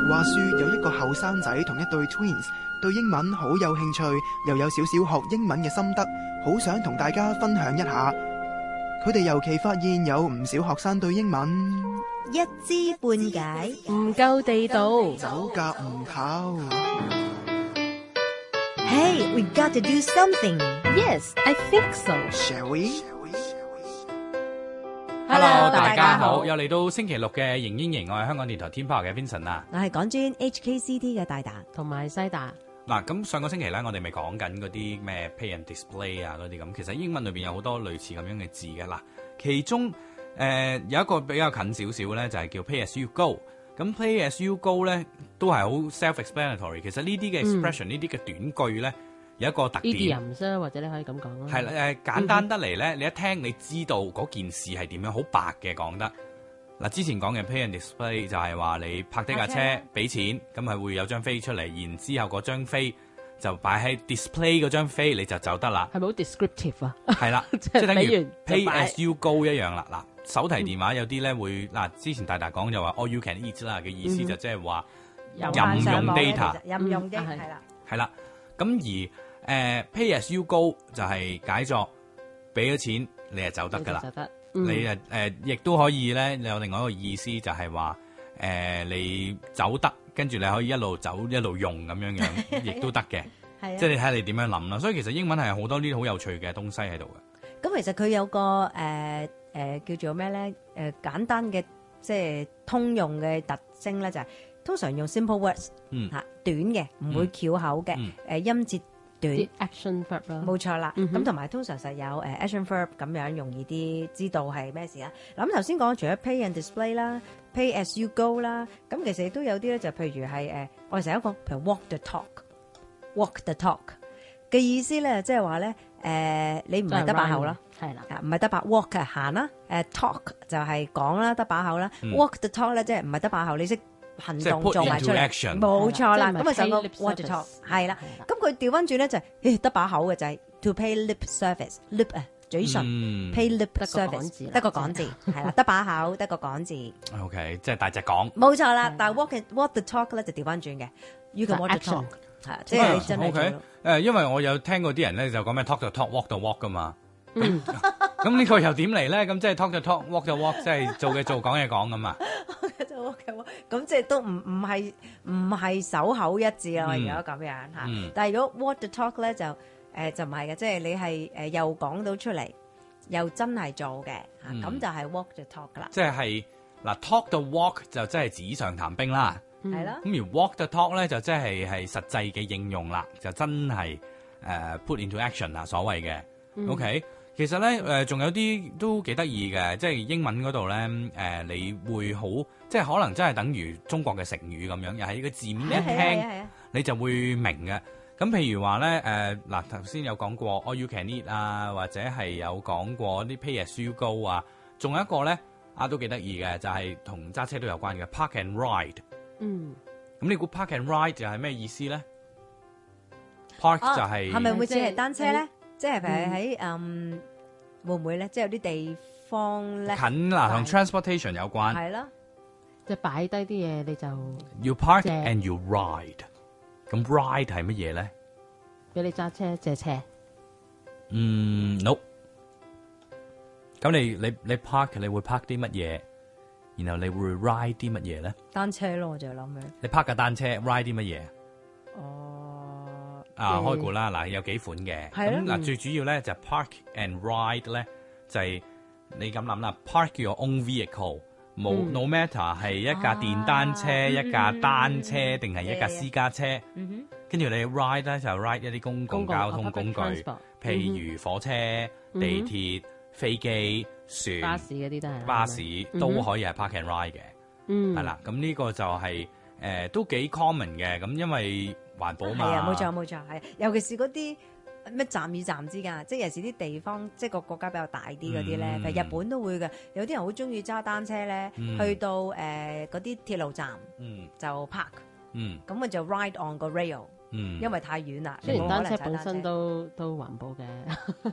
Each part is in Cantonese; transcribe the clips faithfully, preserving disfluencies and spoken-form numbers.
話說有一個後生仔同一對 twins 對英文好有興趣，又有少少學英文嘅心得，好想同大家分享一下。佢哋尤其發現有唔少學生對英文一知半解， 唔夠地道， 走夾唔透。 Hey, we got to do something. Yes, I think so. Shall we? Hello， 大家好， 好又嚟到星期六嘅營英營，我係香港電台天炮嘅 Vincent 啊。 我係港專 H K C T 嘅大達， 同埋西達。 嗱，咁上個星期咧，我哋咪講緊嗰啲咩 pay and display 啊嗰啲咁，其實英文裏邊有好多類似咁樣嘅字嘅啦。其中誒、呃、有一個比較近少少咧，就係、是、叫 pay as you go。咁 pay as you go 咧都係好 self-explanatory。其實呢啲嘅 expression，呢啲嘅短句咧有一個特點。 idiom 或者你可以咁講咯。 係啦，誒簡單得嚟咧，你一聽你知道嗰件事係點樣，好白嘅講得。嗱，之前講嘅 pay and display 就係話你泊低架車俾錢，咁係會有張飛出嚟，然之後嗰張飛就擺喺 display 嗰張飛，你就走得啦。 係咪好 descriptive 啊？ 係啦，即係等於 pay 擺 as you go 一樣啦。嗱，手提電話有啲咧會嗱，之前大大講就話 all you can eat 啦嘅意思就即係話任用 data， 任用嘅係啦， 係啦。咁而誒 pay as you go 就係解作俾咗錢你係走得㗎啦。 就得。 你誒誒，亦都可以咧，你有另外一個意思就係話誒，你走得，跟住你可以一路走一路用咁樣樣，亦都得嘅。 係啊， 即係你睇下你點樣諗啦。所以其實英文係好多呢啲好有趣嘅東西喺度嘅。 咁其實佢有個誒誒、呃呃、叫做咩咧？誒、呃、簡單嘅即係通用嘅特徵咧，就係、是、通常用 simple words 嗯嚇短嘅，唔會翹口嘅，誒、 嗯呃、音節短。 啲 action verb 啦， 冇錯啦， 嗯哼咁同埋通常實有誒、呃、action verb 咁樣容易啲知道係咩事啦。嗱咁頭先講除咗 pay and display 啦，pay as you go 啦，咁其實亦都有啲咧就譬如係誒、呃、我哋成日講譬如 walk the talk，walk the talk 嘅意思咧，即係話咧誒你唔係得把口啦， 係啦， 啊唔係得把 walk 係行啦，誒 talk 就係講啦，得把口啦、 嗯、 walk the talk 咧即係唔係得把口，你識行即係動 put 做埋出 into 嚟， action 冇錯啦。 即係唔係咁啊就 pay 個 lip walk the service talk 係啦。 係啦咁佢調翻轉咧就係誒得把口嘅就係 to pay lip service，lip 啊嘴唇、 嗯 pay lip 得個講 service 字啦得個講字係啦，得把口得個講字， OK，即係大隻講。 冇錯啦。但係 walk it- walk the talk 咧就調翻轉嘅，you can walk the talk 係啊，即係你真係做 OK， 咯。 誒，因為我有聽過啲人咧就講咩 talk to talk，walk to walk 噶嘛。嗯，咁呢個又點嚟咧？咁即係 talk to talk，walk to walk，即係做嘅做，講嘢講咁啊。 就 OK 喎，咁即係都唔唔係唔係手口一致啦， 嗯如果咁樣嚇。 嗯但係如果 walk the talk 咧就誒、呃、就唔係嘅，即係你係誒又講到出嚟，又真係做嘅嚇，咁、 嗯就係 walk the talk 噶啦， 即係嗱 talk the walk 就真係紙上談兵啦。 係啦、 咁而 walk the talk 咧就即係係實際嘅應用啦，就真係誒、呃、put into action 啊，所謂嘅。 嗯 OK，其實咧誒仲有啲都幾得意嘅，即係英文嗰度咧誒，你會好即係可能真係等於中國嘅成語咁樣，又係個字面一係啊係聽啊係啊， 你就會明嘅。咁譬如話咧誒嗱頭先有講過 all you can eat 啊，或者係有講過啲 pay as you go 啊，仲有一個咧啊都幾得意嘅，就係同揸車都有關嘅 park and ride。 嗯， 咁你估 park and ride 就係咩意思咧 ？park 就係係咪會似係即係單車咧？即係譬如喺嗯會唔會咧？即係有啲地方咧近嗱，同 transportation 有關。 係咯， 即係擺低啲嘢你就 You park 借 and you ride。咁 ride 係乜嘢咧？ 俾你揸車借車， 嗯，no。咁你你你 park 你會 park 啲乜嘢？然後你會 ride 啲乜嘢咧？ 單車咯，我就諗緊。 你 park 架單車 ride 啲乜嘢？ 哦， 啊， 嗯開估啦，嗱有幾款嘅。 係咯咁嗱，最主要咧就 park and ride 咧，就係你咁諗啦，park your own vehicle，冇嗯 no matter 係一架電單車、 啊一架單車嗯定係一架係係私家車， 嗯哼， 跟住你 ride 咧就 ride 一啲公共交通工具， public transport 譬如火車、 嗯哼地鐵、飛機、船、 巴士嗰啲都係啦巴士嗯哼都可以係 park and ride 嘅， 嗯係啦。咁呢個就係誒都幾 common 嘅，咁因為環保嘛。 係啊，冇錯冇錯，係，尤其是嗰啲咩站與站之間，即係有時啲地方，即係個國家比較大啲嗰啲咧， 嗯譬如日本都會嘅，有啲人好中意揸單車咧， 嗯去到誒嗰啲鐵路站嗯就 park， 嗯咁佢就 ride on 個 rail， 嗯， 因為太遠啦， 雖然單車你冇可能踩本身都都環保嘅，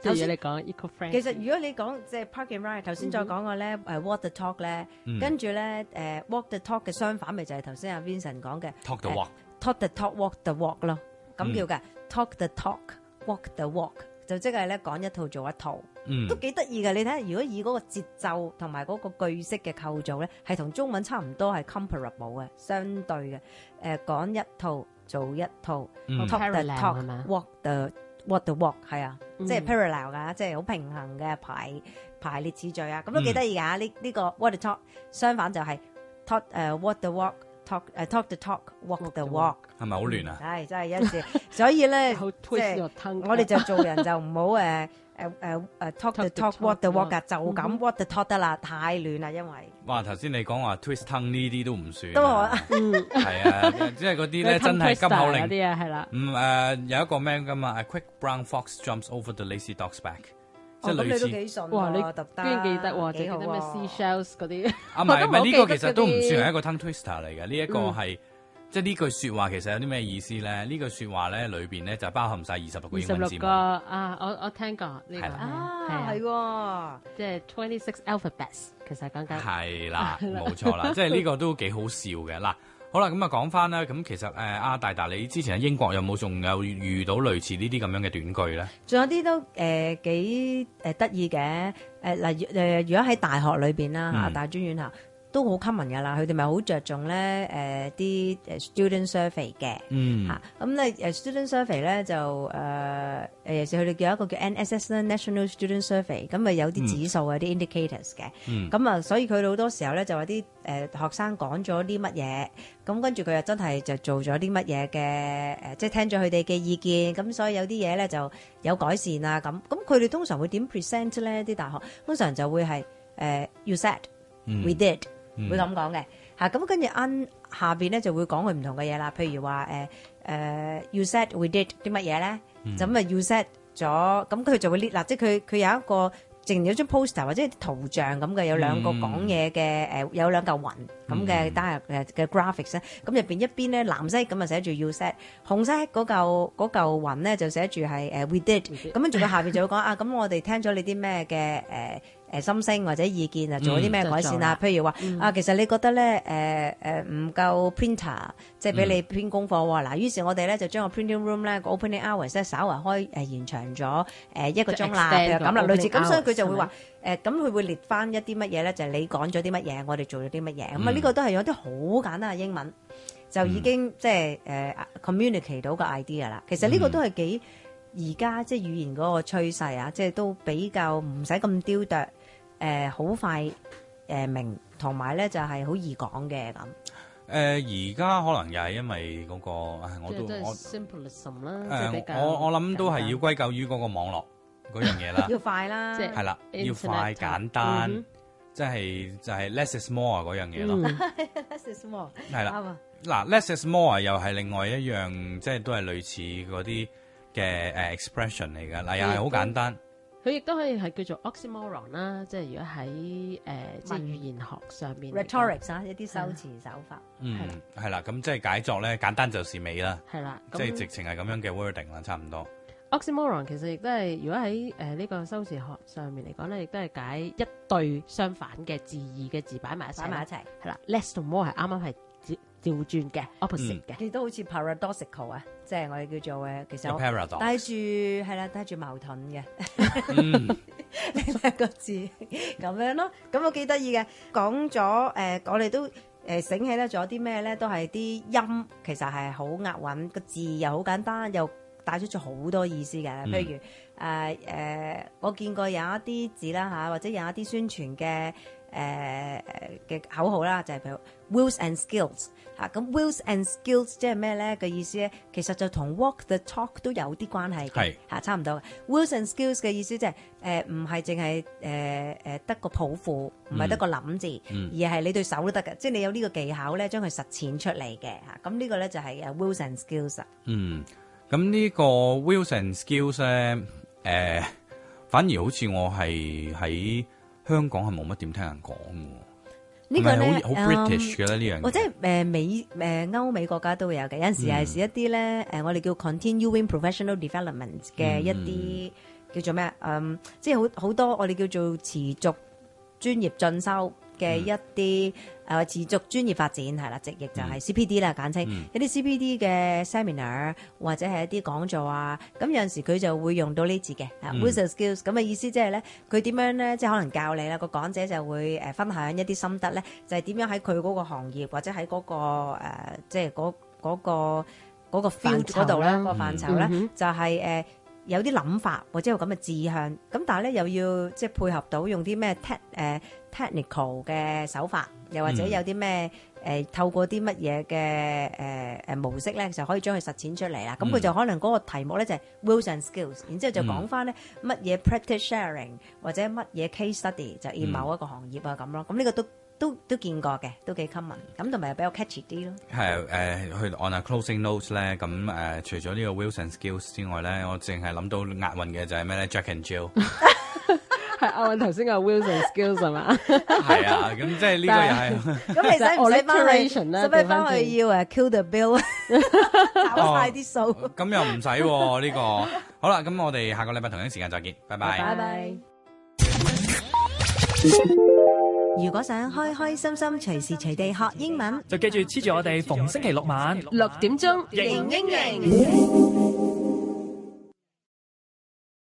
即係如果你講 eco-friendly， 其實如果你講即係 park and ride，頭先再講過咧誒 walk the talk 咧，跟住咧誒 walk the talk 嘅相反咪就係頭先阿 Vincent 講嘅 talk the walk， talk the talk walk the walk 咯，咁叫嘅 talk the talk walk the walk， 就即係咧講一套做一套。 嗯， 都幾得意嘅，你睇下，如果以嗰個節奏同埋嗰個句式嘅構造咧，係同中文差唔多，係 comparable 嘅，相對嘅。誒、呃、講一套做一套、 嗯、 talk the Parallel talk 係嘛 walk the walk the walk 係啊， 嗯即係 parallel 噶，即係好平衡嘅排排列次序啊，咁都幾得意㗎。呢呢個 walk the talk 相反就係 talk 誒 walk the walk talk 誒 talk the talk walk the walk， 係咪好亂啊？ 係真係有時，所以咧好即 twist 係 your tongue 我哋就做人就唔好誒。誒誒誒 talk the talk walk the walk 㗎，就咁 walk the talk 得啦，太亂啦，因為哇！頭先你講話 twist tongue 呢啲都唔算， 都我係啊，即係嗰啲咧真係金口令嗰啲啊，係啦。 唔誒有一個咩㗎嘛？A quick brown fox jumps over the lazy dog's back，即係類咁你都似。 幾順哇！你喎，特登居然記得喎， 幾好記得咩 seashells 嗰啲？ 啊，唔係唔係，呢個其實都唔我都冇記得嗰啲算係一個 tongue twister 嚟嘅，呢一個係即係呢句説話其實有啲咩意思咧？呢句説話咧裏邊咧就包含晒二十六個二十六個英文字母。 啊！我我聽過呢個係啦啊，係係喎。 即係 twenty six alphabets，其實講緊係啦，冇錯啦，即係呢個都幾好笑嘅。嗱，好啦，咁啊講翻啦，咁其實誒阿大達，你之前喺英國有冇仲有遇到類似呢啲咁樣嘅短句咧？ 仲有啲都誒幾誒得意嘅誒，例如誒，如果喺大學裏邊啦嚇， 嗯大專院校都好 common 噶啦，佢哋咪好着重咧誒啲誒 student survey 嘅嗯嚇，咁咧誒 student survey 咧就誒誒，尤其是佢哋有一個叫 N S S 啦 National Student Survey，咁咪有啲指數啊啲 indicators 嘅， 嗯咁啊，所以佢哋好多時候咧就話啲誒學生講咗啲乜嘢，咁跟住佢又真係就做咗啲乜嘢嘅誒，即係聽咗佢哋嘅意見，咁所以有啲嘢咧就有改善啊咁，咁佢哋通常會點 present 咧？啲大學通常就會係誒、呃、you said、 嗯 we did、 嗯會咁講嘅嚇，咁跟住 on 下邊咧就會講佢唔同嘅嘢啦，譬如話誒誒 you said we did 啲乜嘢咧，咁啊 you said 咗，咁佢就會列嗱，即係佢佢有一個。淨有張 poster 或者啲圖像咁嘅，有兩個講嘢嘅誒，有兩嚿雲咁嘅 diag 誒嘅 graphics 咧，咁入邊一邊咧藍色咁啊寫住 you said，紅色嗰嚿嗰嚿雲咧就寫住係誒 we did，咁跟住佢下邊就會講啊，咁我哋聽咗你啲咩嘅誒誒心聲或者意見啊，做咗啲咩改善啊？譬如話啊，其實你覺得咧誒誒唔夠 printer，即係俾你編功課喎。嗱，於是我哋咧就將個 printing room 咧個 opening hours 咧稍為開誒延長咗誒一個鐘啦，譬如咁啦，類似咁，所以佢就會話誒，咁佢會列翻一啲乜嘢咧？就係你講咗啲乜嘢，我哋做咗啲乜嘢。咁啊，呢個都係有啲好簡單嘅英文，就已經即係誒 communicate 到個 idea 啦。其實呢個都係幾而家即係語言嗰個趨勢啊，即係都比較唔使咁雕琢，誒好快誒明，同埋咧就係好易講嘅咁。 誒而家可能又係因為嗰個，唉我都即係我 simplism 啦，即係比誒較我我諗都係要簡歸咎於嗰個網絡嗰樣嘢啦。 要快啦， 即係係啦，要 Internet 快簡單嗯， 即係就係 less is more 嗰樣嘢咯。 嗯 Less is more 係啦， 啱啊， 嗱 less is more 又係另外一樣，即係都係類似嗰啲嘅誒 expression 嚟㗎。嗱，又係好簡單。 佢亦都可以係叫做 oxymoron 啦，即係如果喺誒、呃、即係語言學上面嚟講 rhetorics 啊，一啲修辭手法。 嗯係啦， 係啦，咁即係解作咧，簡單就是美啦， 係啦， 即係咁直情係咁樣嘅 wording 啦，差唔多。 oxymoron 其實亦都係如果喺誒呢個修辭學上面嚟講咧，亦都係解一對相反嘅字義嘅字擺埋一齊， 擺埋一齊， 係啦 less 同 more 係啱啱係調調轉嘅 opposite 嘅， 亦都好似 paradoxical 啊，即係我哋叫做誒，其實有我 paradox 帶住係啦，帶住矛盾嘅嗯兩個字咁樣咯。咁我幾得意嘅，講咗誒，我哋都誒醒起咧，仲有啲咩咧，都係啲音其實係好押韻，個字又好簡單，又帶出咗好多意思嘅。譬如誒誒、呃呃，我見過有一啲字啦嚇，或者有一啲宣傳嘅。誒誒嘅口號啦，就係、是、譬如 wills and skills 嚇，咁 wills and skills 即係咩咧嘅意思咧？其實就同 walk the talk 都有啲關係嘅係嚇，差唔多嘅。wills and skills 嘅意思即係誒唔係淨係誒誒得個抱負，唔係得個諗字， 嗯而係你對手都得嘅，即係你有呢個技巧咧，將佢實踐出嚟嘅嚇。咁呢個咧就係誒 wills and skills 啊。 嗯，咁呢個 wills and skills 咧，誒、呃、反而好似我係喺香港係冇乜點聽人講嘅， 呢個咧好好 British 嘅咧呢樣嘢， 或者誒、呃、美誒、呃、歐美國家都會有嘅，有陣時係是一啲咧誒我哋叫 continuing professional development 嘅一啲叫做咩？嗯，即係好好多我哋叫做持續專業進修嘅一啲誒、嗯呃、持續專業發展係啦，直譯就係 C P D 啦，簡稱、嗯、一啲 C P D 嘅 seminar 或者係一啲講座啊。咁有陣時佢就會用到呢字嘅 Wilson Skills 咁嘅意思，即係咧佢點樣咧，即係可能教你啦。個講者就會誒分享一啲心得咧，就係、是、點樣喺佢嗰個行業或者喺嗰、那個、呃、即係嗰嗰個嗰、那個 field 嗰度咧，個範疇咧、嗯、就係、是、誒。呃有啲諗法或者有咁嘅志向，咁但係咧又要即係配合到用啲咩 tech 誒 technical 嘅手法，又或者有啲咩誒透過啲乜嘢嘅誒誒模式咧，就可以將佢實踐出嚟啦。咁佢、嗯、就可能嗰個題目咧就係 Wilson Skills， 然之後就講翻咧乜嘢 practice sharing 或者乜嘢 case study 就 in 某一個行業啊咁咯。咁呢個都。都都見過嘅，都幾 common，咁同埋又比較 catchy 啲咯。係誒，去 on a closing notes 咧，咁誒、呃，除咗呢個 Wilson Skills 之外咧，我淨係諗到押韻嘅就係咩咧 Jack and Jill。 係押韻頭先嘅 Wilson Skills 係嘛？ 係啊，咁即係呢個又係。 咁你使唔使翻去？使唔使翻去要誒 kill the bill？考晒啲數。 咁又唔使喎呢個。好啦，咁我哋下個禮拜同一時間再見，拜拜。 拜拜。如果想開開心心隨時隨地學英文， 就記住黐住我哋逢星期六晚六點鐘， 型英型。